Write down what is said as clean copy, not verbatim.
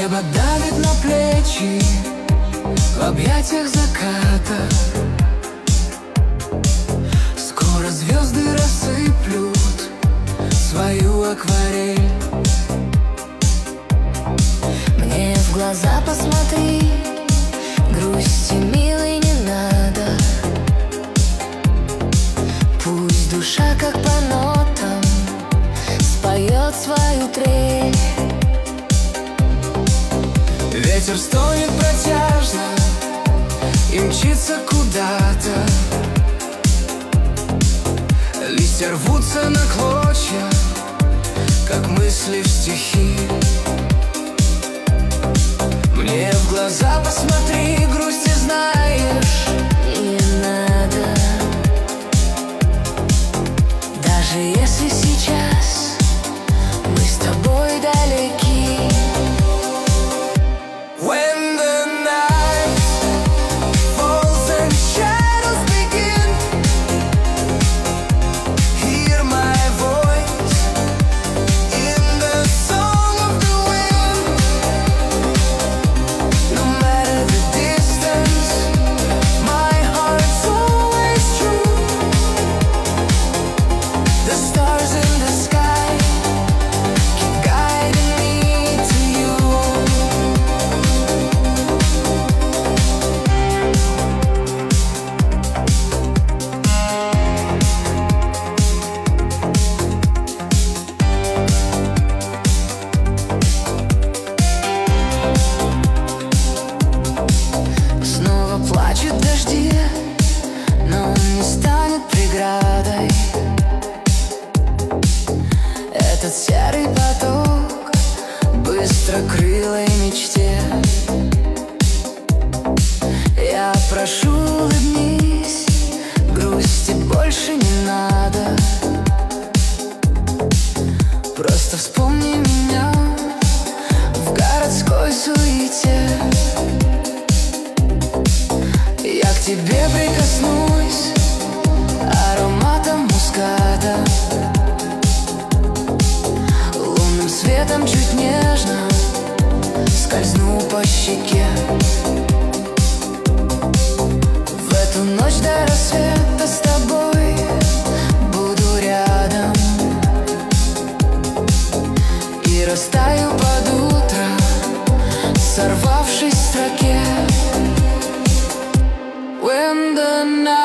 Небо давит на плечи в объятиях заката. Скоро звезды рассыплют свою акварель. Мне в глаза посмотри, грусти, милый, не надо. Пусть душа, как по нотам, споет свою трель. Ветер стонет протяжно и мчится куда-то. Листья рвутся на клочья, как мысли в стихи. Мне в глаза посмотри, грусти знаешь, не надо. Даже если сейчас мы с тобой далеки. When the night falls and shadows begin, hear my voice in the song of the wind. No matter the distance, my heart's always true. The stars in the sky keep guiding me to you. Снова плачут дожди, но он не станет преградой. Этот серый поток быстрокрылой мечте. Я прошу, улыбнись, грусти больше не надо. Просто вспомни меня в городской суете. Я к тебе прикоснусь ароматом муската, лунным светом чуть нежно скользну по щеке. В эту ночь до рассвета с тобой буду рядом и растаю под утро, сорвавшись в строке. When the night